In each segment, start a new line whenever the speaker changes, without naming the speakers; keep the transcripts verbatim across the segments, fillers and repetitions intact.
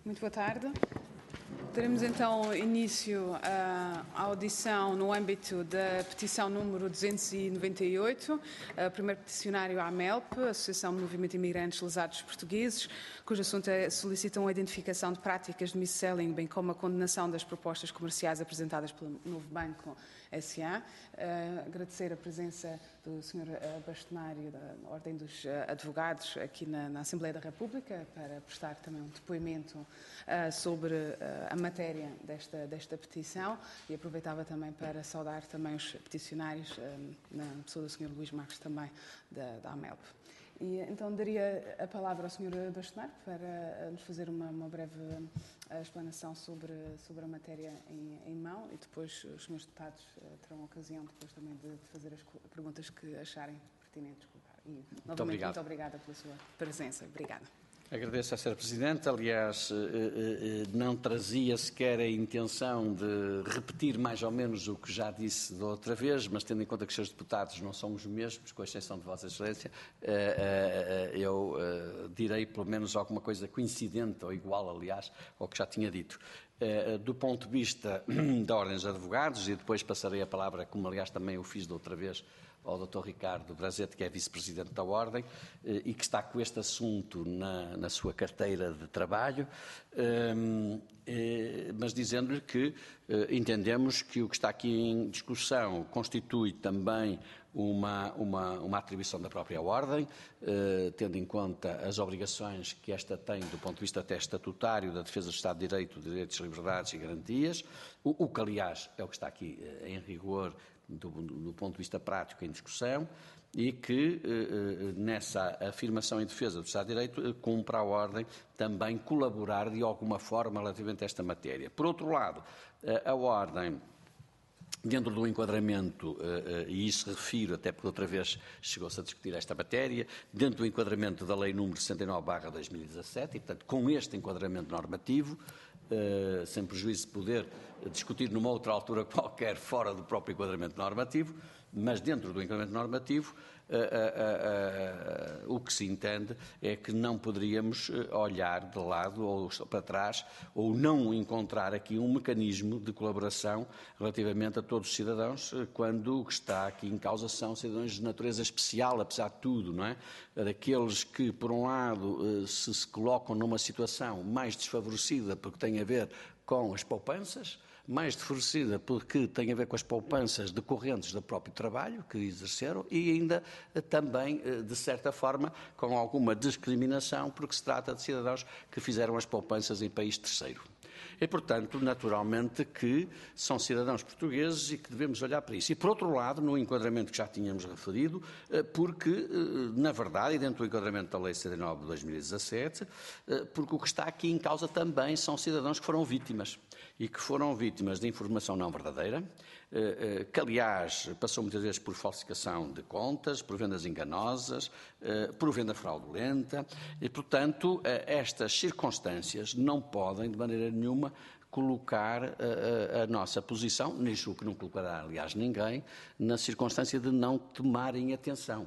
Muito boa tarde. Daremos então início à audição no âmbito da petição número duzentos e noventa e oito, o primeiro peticionário à AMELP, Associação de Movimento Imigrantes Lesados Portugueses, cujo assunto é solicitam a identificação de práticas de mis-selling, bem como a condenação das propostas comerciais apresentadas pelo Novo Banco S A Uh, agradecer a presença do senhor uh, Bastonário da Ordem dos uh, Advogados aqui na, na Assembleia da República para prestar também um depoimento uh, sobre uh, a matéria desta, desta petição, e aproveitava também para saudar também os peticionários, uh, na pessoa do senhor Luís Marques também da, da AMELP. E então daria a palavra ao senhor Bastonário para nos fazer uma, uma breve uh, explanação sobre, sobre a matéria em, em mão, e depois os senhores deputados uh, terão a ocasião depois também de, de fazer as perguntas que acharem pertinentes colocar. E novamente muito, obrigado. muito obrigada pela sua presença. Obrigada.
Agradeço a senhora Presidente. Aliás, não trazia sequer a intenção de repetir mais ou menos o que já disse da outra vez, mas tendo em conta que os seus deputados não são os mesmos, com exceção de Vossa Excelência, eu direi pelo menos alguma coisa coincidente ou igual, aliás, ao que já tinha dito. Do ponto de vista da Ordem dos Advogados, e depois passarei a palavra, como aliás também o fiz da outra vez, ao doutor Ricardo Brazete, que é vice-presidente da Ordem e que está com este assunto na, na sua carteira de trabalho, mas dizendo-lhe que entendemos que o que está aqui em discussão constitui também uma, uma, uma atribuição da própria Ordem, tendo em conta as obrigações que esta tem do ponto de vista até estatutário da defesa do Estado de Direito, de direitos, liberdades e garantias, o, o que aliás é o que está aqui em rigor Do, do ponto de vista prático em discussão, e que eh, nessa afirmação em defesa do Estado de Direito eh, cumpre a Ordem também colaborar de alguma forma relativamente a esta matéria. Por outro lado, eh, a Ordem, dentro do enquadramento, eh, e isso refiro até porque outra vez chegou-se a discutir esta matéria, dentro do enquadramento da Lei número sessenta e nove barra dois mil e dezassete, e portanto com este enquadramento normativo, Uh, sem prejuízo de poder discutir numa outra altura qualquer fora do próprio enquadramento normativo, mas dentro do enquadramento normativo uh, uh, uh, uh, o que se entende é que não poderíamos olhar de lado ou para trás ou não encontrar aqui um mecanismo de colaboração relativamente a todos os cidadãos, quando o que está aqui em causa são cidadãos de natureza especial, apesar de tudo, não é? Daqueles que, por um lado, se, se colocam numa situação mais desfavorecida porque têm a ver com as poupanças, mais desfavorecida porque tem a ver com as poupanças decorrentes do próprio trabalho que exerceram, e ainda também, de certa forma, com alguma discriminação porque se trata de cidadãos que fizeram as poupanças em país terceiro. E, portanto, naturalmente que são cidadãos portugueses e que devemos olhar para isso. E, por outro lado, no enquadramento que já tínhamos referido, porque, na verdade, e dentro do enquadramento da Lei sessenta e nove de dois mil e dezassete, porque o que está aqui em causa também são cidadãos que foram vítimas e que foram vítimas de informação não verdadeira, que, aliás, passou muitas vezes por falsificação de contas, por vendas enganosas, por venda fraudulenta, e, portanto, estas circunstâncias não podem, de maneira nenhuma, colocar a, a, a nossa posição, nisso o que não colocará, aliás, ninguém, na circunstância de não tomarem atenção.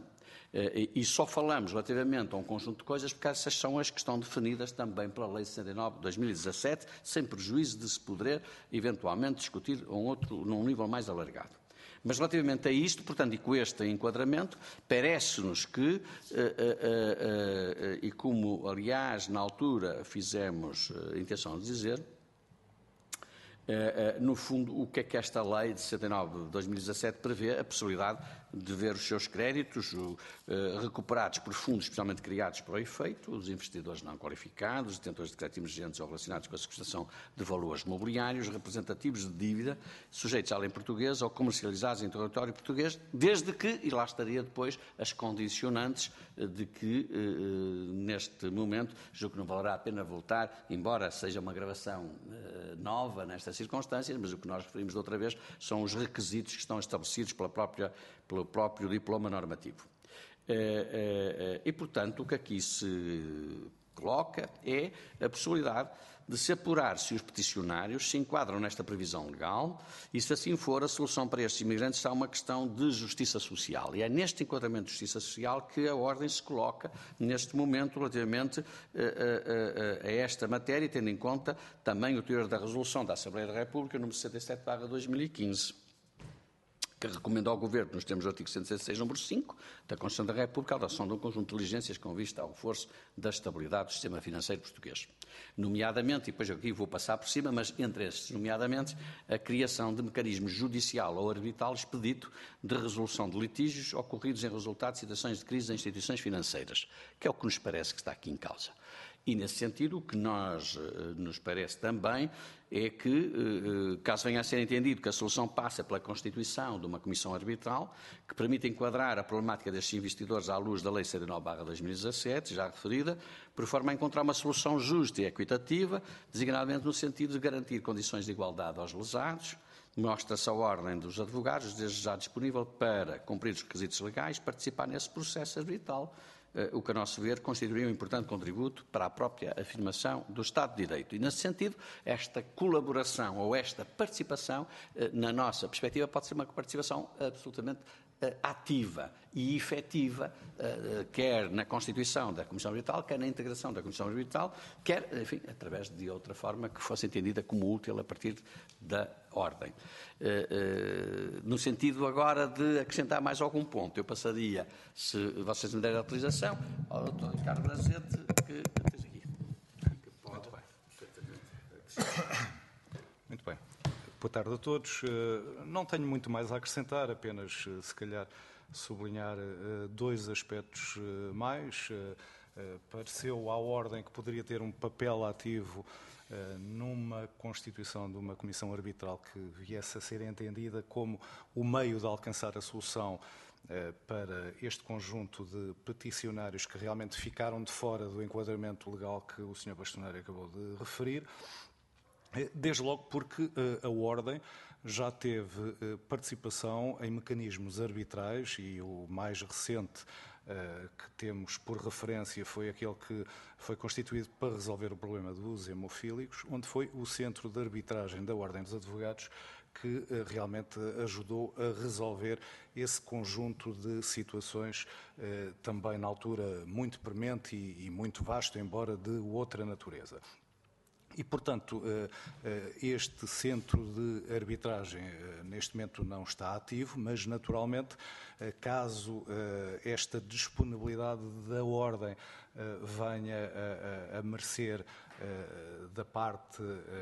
E só falamos relativamente a um conjunto de coisas porque essas são as que estão definidas também pela Lei sessenta e nove de dois mil e dezassete, sem prejuízo de se poder, eventualmente, discutir um outro, num nível mais alargado. Mas relativamente a isto, portanto, e com este enquadramento, parece-nos que, uh, uh, uh, uh, e como, aliás, na altura fizemos uh, intenção de dizer, Uh, uh, no fundo, o que é que esta lei de sessenta e nove de dois mil e dezassete prevê? A possibilidade de ver os seus créditos uh, recuperados por fundos especialmente criados para o efeito, os investidores não qualificados, os detentores de créditos emergentes ou relacionados com a sequestração de valores mobiliários, representativos de dívida, sujeitos à lei portuguesa ou comercializados em território português, desde que, e lá estaria depois, as condicionantes de que, uh, neste momento, julgo que não valerá a pena voltar, embora seja uma gravação uh, nova nestas circunstâncias, mas o que nós referimos da outra vez são os requisitos que estão estabelecidos pela própria, pelo próprio diploma normativo. E, e, portanto, o que aqui se coloca é a possibilidade de se apurar se os peticionários se enquadram nesta previsão legal e, se assim for, a solução para estes imigrantes será uma questão de justiça social. E é neste enquadramento de justiça social que a Ordem se coloca, neste momento, relativamente a, a, a, a esta matéria, tendo em conta também o teor da resolução da Assembleia da República, número sessenta e sete barra dois mil e quinze, que recomenda ao Governo, nos termos do artigo cento e sessenta e seis, número cinco, da Constituição da República, a adoção de um conjunto de diligências com vista ao reforço da estabilidade do sistema financeiro português. Nomeadamente, e depois aqui vou passar por cima, mas entre estes, nomeadamente, a criação de mecanismo judicial ou arbitral expedito de resolução de litígios ocorridos em resultado de situações de crise em instituições financeiras, que é o que nos parece que está aqui em causa. E, nesse sentido, o que nós, nos parece também é que, caso venha a ser entendido que a solução passa pela constituição de uma comissão arbitral que permita enquadrar a problemática destes investidores à luz da Lei setenta e nove barra dois mil e dezassete, já referida, por forma a encontrar uma solução justa e equitativa, designadamente no sentido de garantir condições de igualdade aos lesados. Mostra-se a ordem dos advogados, desde já disponível para cumprir os requisitos legais, participar nesse processo arbitral, o que, a nosso ver, constituiria um importante contributo para a própria afirmação do Estado de Direito. E, nesse sentido, esta colaboração ou esta participação, na nossa perspectiva, pode ser uma participação absolutamente ativa e efetiva, quer na constituição da Comissão Arbitral, quer na integração da Comissão Arbitral, quer, enfim, através de outra forma que fosse entendida como útil a partir da ordem. No sentido agora de acrescentar mais algum ponto, eu passaria, se vocês me derem a autorização, ao doutor Ricardo Brazete, que tens aqui. Que pode...
Muito bem. Boa tarde a todos. Não tenho muito mais a acrescentar, apenas, se calhar, sublinhar dois aspectos mais. Pareceu à ordem que poderia ter um papel ativo numa constituição de uma comissão arbitral que viesse a ser entendida como o meio de alcançar a solução para este conjunto de peticionários que realmente ficaram de fora do enquadramento legal que o senhor Bastonário acabou de referir. Desde logo porque a Ordem já teve participação em mecanismos arbitrais e o mais recente que temos por referência foi aquele que foi constituído para resolver o problema dos hemofílicos, onde foi o Centro de Arbitragem da Ordem dos Advogados que realmente ajudou a resolver esse conjunto de situações, também na altura muito premente e muito vasto, embora de outra natureza. E, portanto, este centro de arbitragem neste momento não está ativo, mas, naturalmente, caso esta disponibilidade da Ordem venha a, a, a merecer da parte,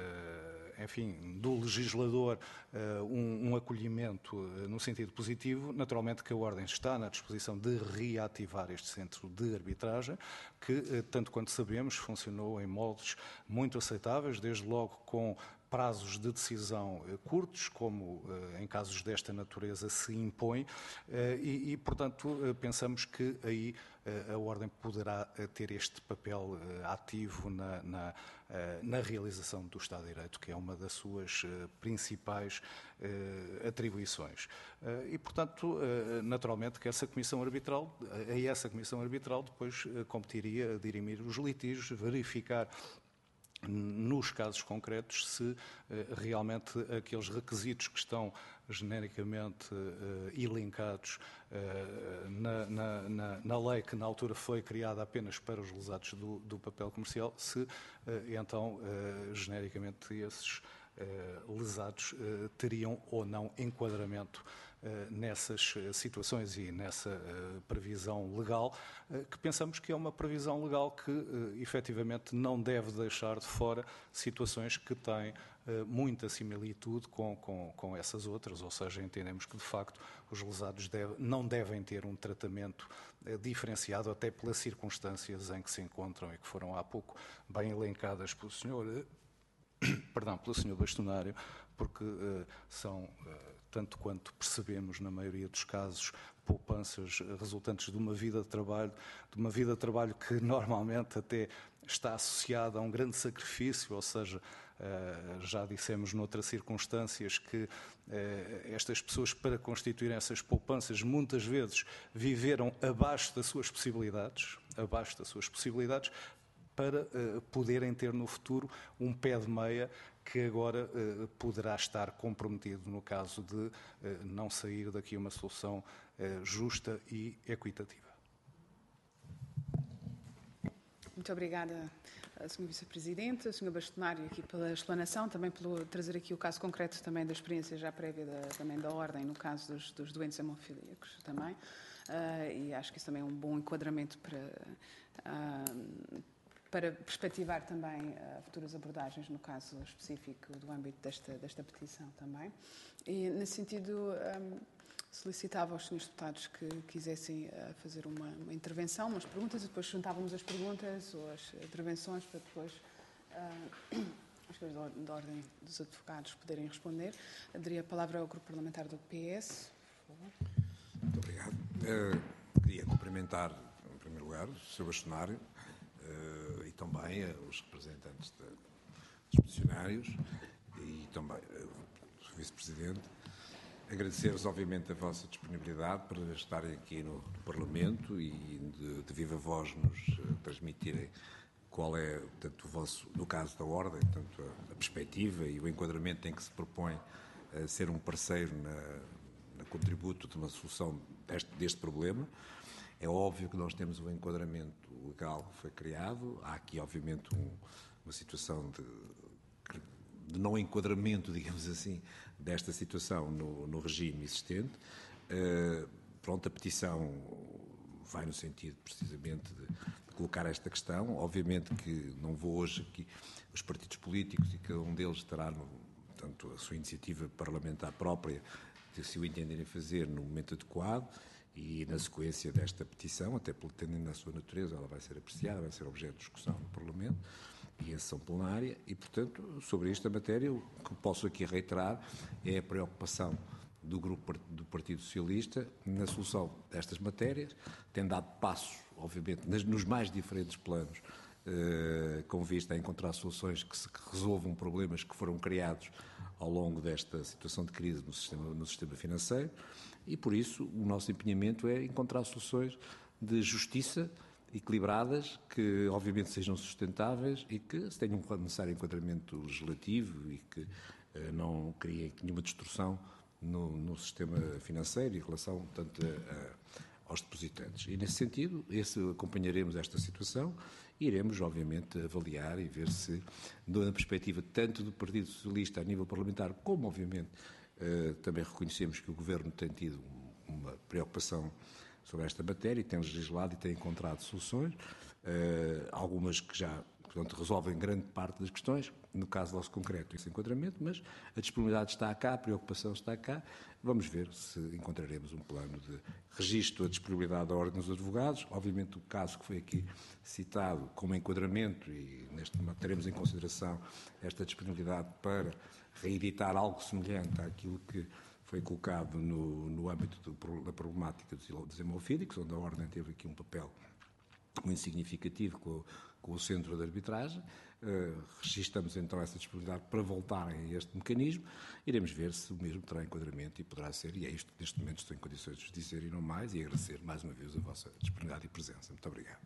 enfim, do legislador um, um acolhimento no sentido positivo, naturalmente que a Ordem está na disposição de reativar este centro de arbitragem, que, tanto quanto sabemos, funcionou em moldes muito aceitáveis, desde logo com prazos de decisão curtos, como em casos desta natureza se impõe, e, e portanto, pensamos que aí a Ordem poderá ter este papel ativo na, na, na realização do Estado de Direito, que é uma das suas principais atribuições. E, portanto, naturalmente que essa Comissão Arbitral, a essa Comissão Arbitral depois competiria a dirimir os litígios, verificar nos casos concretos se realmente aqueles requisitos que estão genericamente elencados na, na, na, na lei que na altura foi criada apenas para os lesados do, do papel comercial, se então genericamente esses lesados teriam ou não enquadramento nessas situações e nessa previsão legal, que pensamos que é uma previsão legal que efetivamente não deve deixar de fora situações que têm muita similitude com, com, com essas outras, ou seja, entendemos que de facto os lesados deve, não devem ter um tratamento diferenciado até pelas circunstâncias em que se encontram e que foram há pouco bem elencadas pelo senhor, perdão, pelo senhor Bastonário, porque são tanto quanto percebemos, na maioria dos casos, poupanças resultantes de uma vida de trabalho, de uma vida de trabalho que normalmente até está associada a um grande sacrifício, ou seja, já dissemos noutras circunstâncias que estas pessoas, para constituírem essas poupanças, muitas vezes viveram abaixo das suas possibilidades, abaixo das suas possibilidades, para poderem ter no futuro um pé de meia que agora eh, poderá estar comprometido no caso de eh, não sair daqui uma solução eh, justa e equitativa.
Muito obrigada, a senhora Vice-Presidente, a senhora Bastonário aqui pela explanação, também pelo trazer aqui o caso concreto também da experiência já prévia da, também da Ordem, no caso dos, dos doentes hemofílicos também. Uh, e acho que isso também é um bom enquadramento para, uh, para perspectivar também uh, futuras abordagens, no caso específico do âmbito desta, desta petição também. E, nesse sentido, um, solicitava aos senhores deputados que quisessem uh, fazer uma, uma intervenção, umas perguntas, e depois juntávamos as perguntas ou as intervenções para depois uh, as coisas da ordem dos advogados poderem responder. Daria a palavra ao Grupo Parlamentar do P S, por favor.
Muito obrigado. Uh, queria cumprimentar, em primeiro lugar, o senhor Bastonário uh, e também uh, os representantes de, dos peticionários e também uh, o senhor Vice-Presidente. Agradecer-vos, obviamente, a vossa disponibilidade para estarem aqui no, no Parlamento e de, de viva voz nos uh, transmitirem qual é, portanto, o vosso, no caso da Ordem, portanto, a, a perspectiva e o enquadramento em que se propõe uh, ser um parceiro na contributo de uma solução deste, deste problema. É óbvio que nós temos um enquadramento legal que foi criado. Há aqui, obviamente, um, uma situação de, de não enquadramento, digamos assim, desta situação no, no regime existente. Uh, pronto, a petição vai no sentido, precisamente, de, de colocar esta questão. Obviamente que não vou hoje aqui, os partidos políticos, e cada um deles terá, no, portanto, a sua iniciativa parlamentar própria, se o entenderem fazer no momento adequado e na sequência desta petição, até pelo tendo na sua natureza, ela vai ser apreciada, vai ser objeto de discussão no Parlamento e em sessão plenária, e, portanto, sobre esta matéria, o que posso aqui reiterar é a preocupação do Grupo do Partido Socialista na solução destas matérias, tem dado passos, obviamente, nas, nos mais diferentes planos, eh, com vista a encontrar soluções que, se, que resolvam problemas que foram criados ao longo desta situação de crise no sistema, no sistema financeiro, e por isso o nosso empenhamento é encontrar soluções de justiça equilibradas, que obviamente sejam sustentáveis e que se tenham um necessário enquadramento legislativo e que eh, não criem nenhuma distorção no, no sistema financeiro em relação, tanto a, a, aos depositantes. E nesse sentido, esse, acompanharemos esta situação. Iremos, obviamente, avaliar e ver se, na perspectiva tanto do Partido Socialista a nível parlamentar, como, obviamente, eh, também reconhecemos que o Governo tem tido uma preocupação sobre esta matéria e tem legislado e tem encontrado soluções, eh, algumas que já, portanto, resolvem grande parte das questões, no caso nosso concreto, esse enquadramento, mas a disponibilidade está cá, a preocupação está cá. Vamos ver se encontraremos um plano de registro da disponibilidade da Ordem dos Advogados. Obviamente, o caso que foi aqui citado como enquadramento, e neste momento teremos em consideração esta disponibilidade para reeditar algo semelhante àquilo que foi colocado no, no âmbito do, da problemática dos hemofílicos, onde a Ordem teve aqui um papel muito significativo com o, com o centro de arbitragem. Uh, registramos então essa disponibilidade para voltarem a este mecanismo. Iremos ver se o mesmo terá enquadramento e poderá ser, e é isto que neste momento estou em condições de dizer e não mais, e agradecer mais uma vez a vossa disponibilidade e presença. Muito obrigado.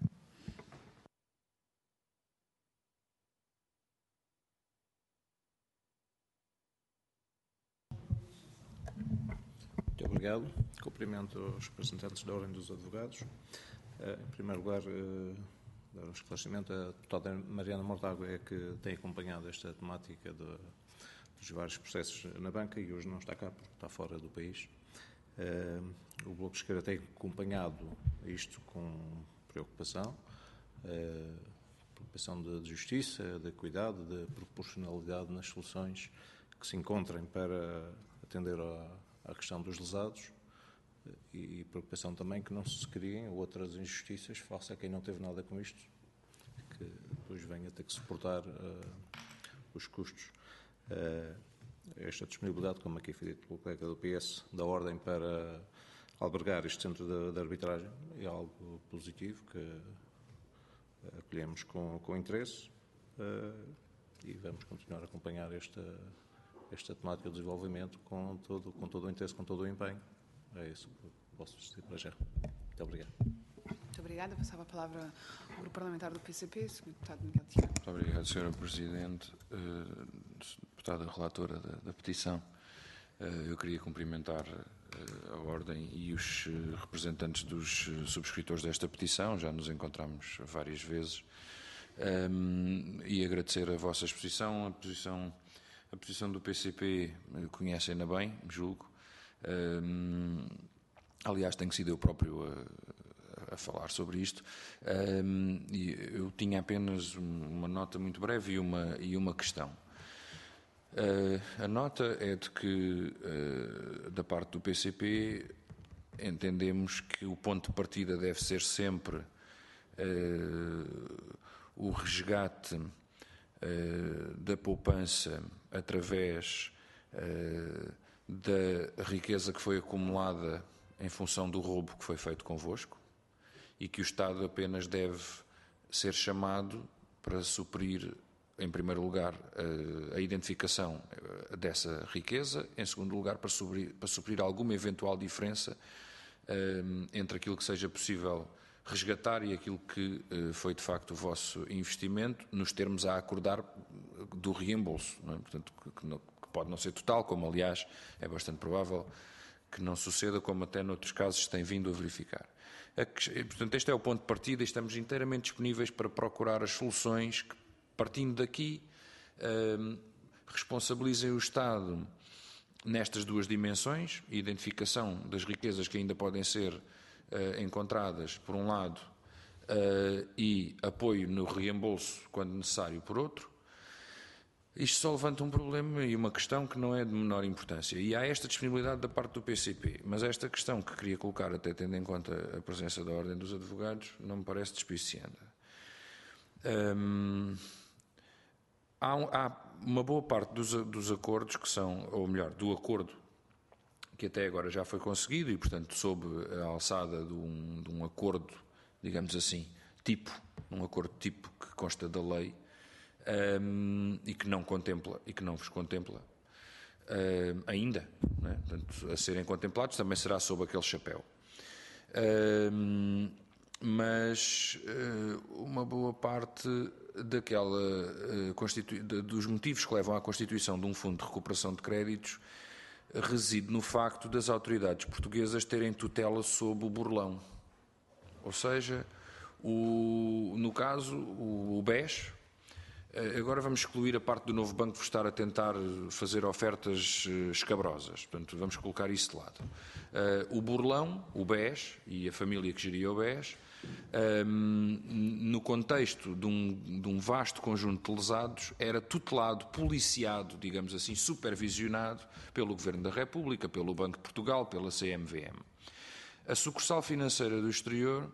Muito obrigado. Cumprimento os representantes da Ordem dos Advogados. Uh, em primeiro lugar, uh, dar um esclarecimento. A deputada Mariana Mortágua é que tem acompanhado esta temática de, dos vários processos na banca e hoje não está cá porque está fora do país. Uh, o Bloco de Esquerda tem acompanhado isto com preocupação, uh, preocupação de, de justiça, de cuidado, de proporcionalidade nas soluções que se encontrem para atender à, à questão dos lesados. E preocupação também que não se criem outras injustiças face a quem não teve nada com isto, que depois venha a ter que suportar uh, os custos. Uh, esta disponibilidade, como aqui foi dito pelo colega do P S, da Ordem para albergar este centro de, de arbitragem é algo positivo que acolhemos com, com interesse uh, e vamos continuar a acompanhar esta, esta temática de desenvolvimento com todo, com todo o interesse, com todo o empenho. É isso que posso dizer para já. Muito obrigado.
Muito obrigada. Passava a palavra ao Grupo Parlamentar do P C P, senhor Deputado Miguel Tiago.
Muito obrigado, senhora Presidente. Uh, deputada relatora da, da petição, uh, eu queria cumprimentar uh, a Ordem e os uh, representantes dos uh, subscritores desta petição. Já nos encontramos várias vezes Um, e agradecer a vossa exposição, a posição, a posição do P C P, conhecem-na bem, julgo. Um, aliás, tenho sido eu próprio a, a falar sobre isto. Um, e eu tinha apenas uma nota muito breve e uma, e uma questão. Uh, a nota é de que, uh, da parte do P C P, entendemos que o ponto de partida deve ser sempre uh, o resgate uh, da poupança através uh, da riqueza que foi acumulada em função do roubo que foi feito convosco, e que o Estado apenas deve ser chamado para suprir, em primeiro lugar, a, a identificação dessa riqueza, em segundo lugar, para suprir, para suprir alguma eventual diferença uh, entre aquilo que seja possível resgatar e aquilo que uh, foi de facto o vosso investimento, nos termos a acordar do reembolso, não é? Portanto, que, que, não, que pode não ser total, como aliás é bastante provável que não suceda, como até noutros casos se tem vindo a verificar. A, portanto, este é o ponto de partida e estamos inteiramente disponíveis para procurar as soluções que, partindo daqui, uh, responsabilizem o Estado nestas duas dimensões: identificação das riquezas que ainda podem ser Uh, encontradas, por um lado, uh, e apoio no reembolso, quando necessário, por outro. Isto só levanta um problema e uma questão que não é de menor importância. E há esta disponibilidade da parte do P C P, mas esta questão que queria colocar, até tendo em conta a presença da Ordem dos Advogados, não me parece despiciando. Um, há, há uma boa parte dos, dos acordos que são, ou melhor, do acordo que até agora já foi conseguido e, portanto, sob a alçada de um, de um acordo, digamos assim, tipo, um acordo tipo que consta da lei um, e que não contempla, e que não vos contempla um, ainda, não é? Portanto, a serem contemplados também será sob aquele chapéu. Um, mas uh, uma boa parte daquela, uh, constitu... dos motivos que levam à constituição de um fundo de recuperação de créditos reside no facto das autoridades portuguesas terem tutela sobre o burlão. Ou seja, o, no caso, o, o B E S, agora vamos excluir a parte do novo banco por estar a tentar fazer ofertas escabrosas. Portanto, vamos colocar isso de lado. O burlão, o B E S e a família que geria o B E S, no contexto de um, de um vasto conjunto de lesados, era tutelado, policiado, digamos assim, supervisionado pelo Governo da República, pelo Banco de Portugal, pela C M V M. A sucursal financeira do exterior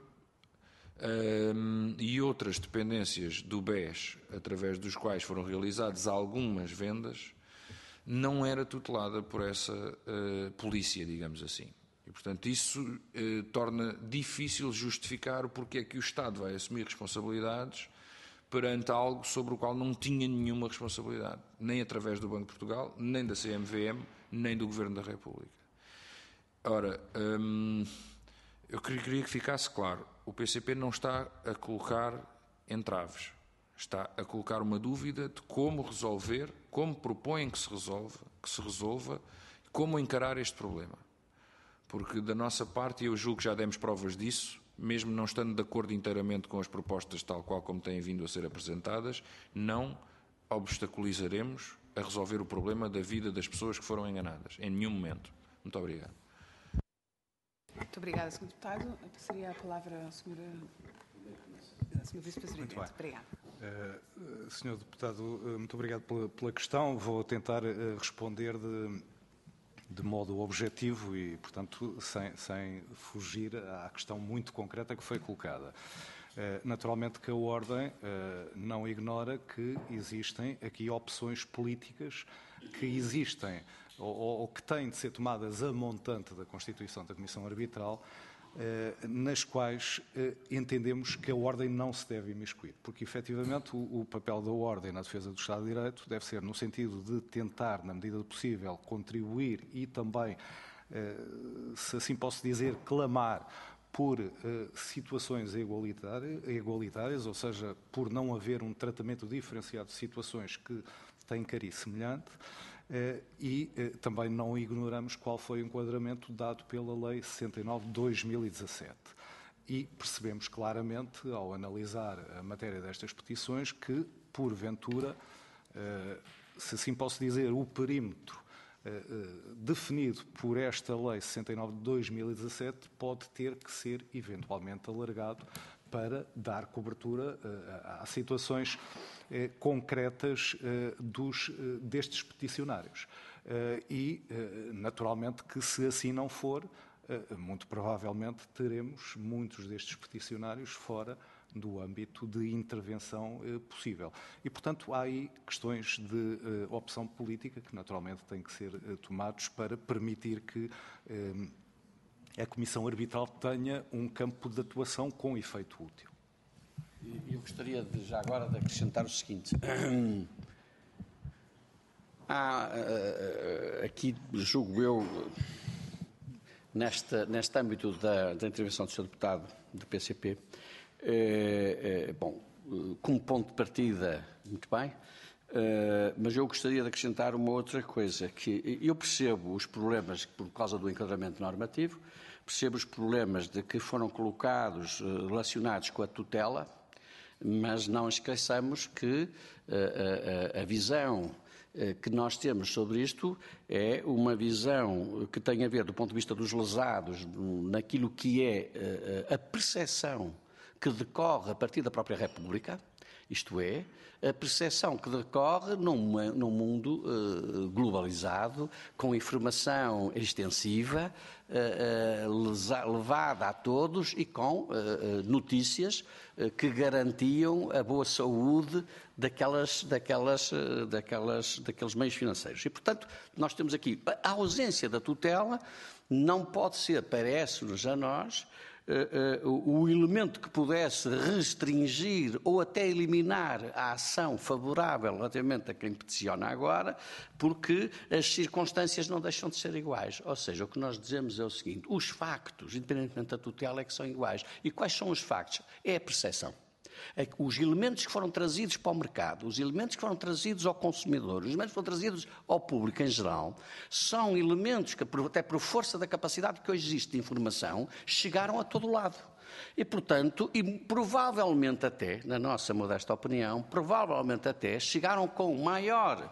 um, e outras dependências do B E S, através dos quais foram realizadas algumas vendas, não era tutelada por essa uh, polícia, digamos assim. E, portanto, isso eh, torna difícil justificar o porquê é que o Estado vai assumir responsabilidades perante algo sobre o qual não tinha nenhuma responsabilidade, nem através do Banco de Portugal, nem da C M V M, nem do Governo da República. Ora, hum, eu queria que ficasse claro, o P C P não está a colocar entraves, está a colocar uma dúvida de como resolver, como propõem que se resolva, que se resolva, como encarar este problema. Porque da nossa parte, e eu julgo que já demos provas disso, mesmo não estando de acordo inteiramente com as propostas tal qual como têm vindo a ser apresentadas, não obstaculizaremos a resolver o problema da vida das pessoas que foram enganadas, em nenhum momento. Muito obrigado.
Muito obrigada, senhor Deputado. Eu passaria a palavra à senhora, à senhora Vice-Presidente. Obrigada.
Uh, senhor Deputado, uh, muito obrigado pela, pela questão. Vou tentar uh, responder de... de modo objetivo e, portanto, sem, sem fugir à questão muito concreta que foi colocada. Naturalmente que a Ordem não ignora que existem aqui opções políticas que existem ou, ou que têm de ser tomadas a montante da constituição da Comissão Arbitral, nas quais entendemos que a Ordem não se deve imiscuir, porque efetivamente o, o papel da Ordem na defesa do Estado de Direito deve ser no sentido de tentar, na medida do possível, contribuir e também, se assim posso dizer, clamar por situações igualitárias, igualitárias, ou seja, por não haver um tratamento diferenciado de situações que têm cariz semelhante. E também não ignoramos qual foi o enquadramento dado pela Lei sessenta e nove de dois mil e dezassete. e percebemos claramente, ao analisar a matéria destas petições, que, porventura, se assim posso dizer, o perímetro definido por esta Lei sessenta e nove de dois mil e dezassete pode ter que ser eventualmente alargado para dar cobertura a situações concretas dos, destes peticionários. E, naturalmente, que se assim não for, muito provavelmente teremos muitos destes peticionários fora do âmbito de intervenção eh, possível. E, portanto, há aí questões de eh, opção política que, naturalmente, têm que ser eh, tomados para permitir que eh, a Comissão Arbitral tenha um campo de atuação com efeito útil.
Eu gostaria, de, já agora, de acrescentar o seguinte. Há aqui, julgo eu, nesta, neste âmbito da, da intervenção do senhor Deputado do P C P, É, é, bom, como ponto de partida, muito bem, é, mas eu gostaria de acrescentar uma outra coisa, que eu percebo os problemas por causa do enquadramento normativo, percebo os problemas de que foram colocados relacionados com a tutela, mas não esqueçamos que a, a, a visão que nós temos sobre isto é uma visão que tem a ver, do ponto de vista dos lesados, naquilo que é a percepção que decorre a partir da própria República, isto é, a percepção que decorre numa, num mundo uh, globalizado, com informação extensiva, uh, uh, levada a todos e com uh, notícias uh, que garantiam a boa saúde daquelas, daquelas, uh, daquelas, daqueles meios financeiros. E, portanto, nós temos aqui a ausência da tutela, não pode ser, parece-nos a nós, Uh, uh, o elemento que pudesse restringir ou até eliminar a ação favorável relativamente a quem peticiona agora, porque as circunstâncias não deixam de ser iguais. Ou seja, o que nós dizemos é o seguinte: os factos, independentemente da tutela, é que são iguais. E quais são os factos? É a percepção. Os elementos que foram trazidos para o mercado, os elementos que foram trazidos ao consumidor, os elementos que foram trazidos ao público em geral, são elementos que, até por força da capacidade que hoje existe de informação, chegaram a todo lado. E, portanto, e provavelmente até, na nossa modesta opinião, provavelmente até chegaram com maior...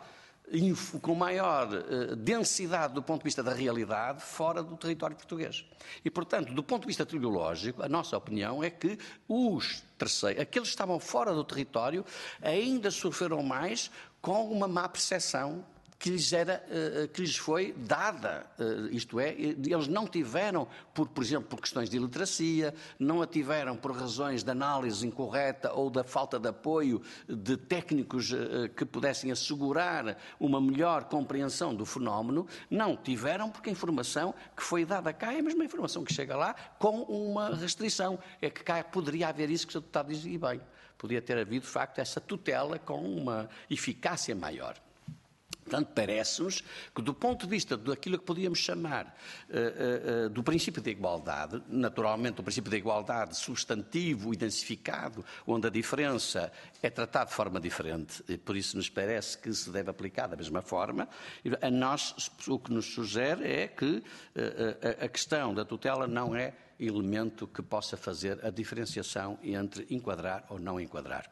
com maior uh, densidade do ponto de vista da realidade fora do território português. E, portanto, do ponto de vista teleológico, a nossa opinião é que os terceiros, aqueles que estavam fora do território, ainda sofreram mais com uma má percepção que lhes, era, uh, que lhes foi dada, uh, isto é, eles não tiveram, por, por exemplo, por questões de iliteracia, não a tiveram por razões de análise incorreta ou da falta de apoio de técnicos uh, que pudessem assegurar uma melhor compreensão do fenómeno, não tiveram porque a informação que foi dada cá é a mesma informação que chega lá com uma restrição. É que cá poderia haver isso que o senhor Deputado diz, e bem, podia ter havido, de facto, essa tutela com uma eficácia maior. Portanto, parece-nos que, do ponto de vista daquilo que podíamos chamar uh, uh, uh, do princípio da igualdade, naturalmente o princípio da igualdade substantivo, intensificado, onde a diferença é tratada de forma diferente, e por isso nos parece que se deve aplicar da mesma forma, a nós o que nos sugere é que uh, uh, a questão da tutela não é elemento que possa fazer a diferenciação entre enquadrar ou não enquadrar.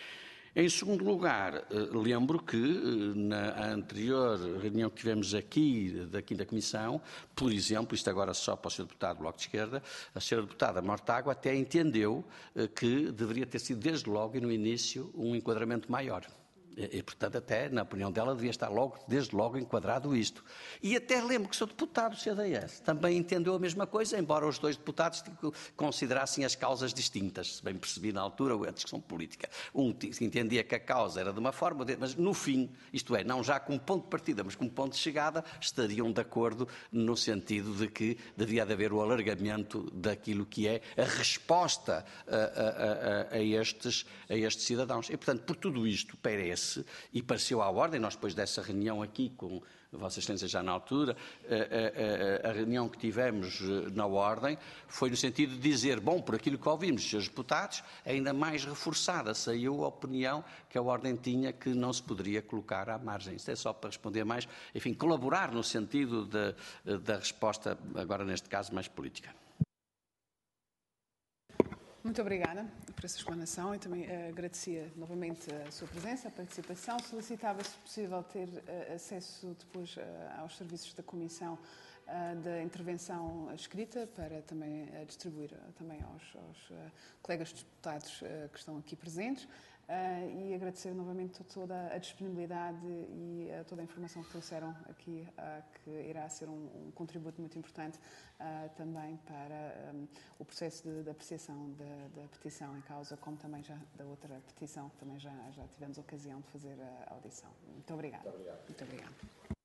Em segundo lugar, lembro que na anterior reunião que tivemos aqui, da quinta Comissão, por exemplo, isto agora só para o senhor Deputado do Bloco de Esquerda, a senhora Deputada Mortágua até entendeu que deveria ter sido desde logo e no início um enquadramento maior. E, portanto, até, na opinião dela, devia estar logo, desde logo enquadrado isto. E até lembro que o seu deputado do C D S também entendeu a mesma coisa, embora os dois deputados considerassem as causas distintas, se bem percebi na altura a discussão política. Um entendia que a causa era de uma forma, mas no fim, isto é, não já como ponto de partida, mas como ponto de chegada, estariam de acordo no sentido de que devia de haver o alargamento daquilo que é a resposta a, a, a, a, estes, a estes cidadãos. E, portanto, por tudo isto, parece e pareceu à ordem, nós depois dessa reunião aqui com Vossa Excelência já na altura, a, a, a reunião que tivemos na ordem foi no sentido de dizer, bom, por aquilo que ouvimos dos seus deputados, ainda mais reforçada saiu a opinião que a ordem tinha que não se poderia colocar à margem. Isto é só para responder mais, enfim, colaborar no sentido de, da resposta, agora neste caso, mais política.
Muito obrigada por essa explanação e também uh, agradecia novamente a sua presença, a participação. Solicitava, se possível, ter uh, acesso depois uh, aos serviços da Comissão uh, da intervenção escrita para também uh, distribuir uh, também aos, aos uh, colegas deputados uh, que estão aqui presentes. Uh, e agradecer novamente toda a disponibilidade e uh, toda a informação que trouxeram aqui, uh, que irá ser um, um contributo muito importante uh, também para um, o processo de, de apreciação da, da petição em causa, como também já da outra petição que também já, já tivemos ocasião de fazer a audição. Muito obrigada. Muito obrigada. Muito obrigada.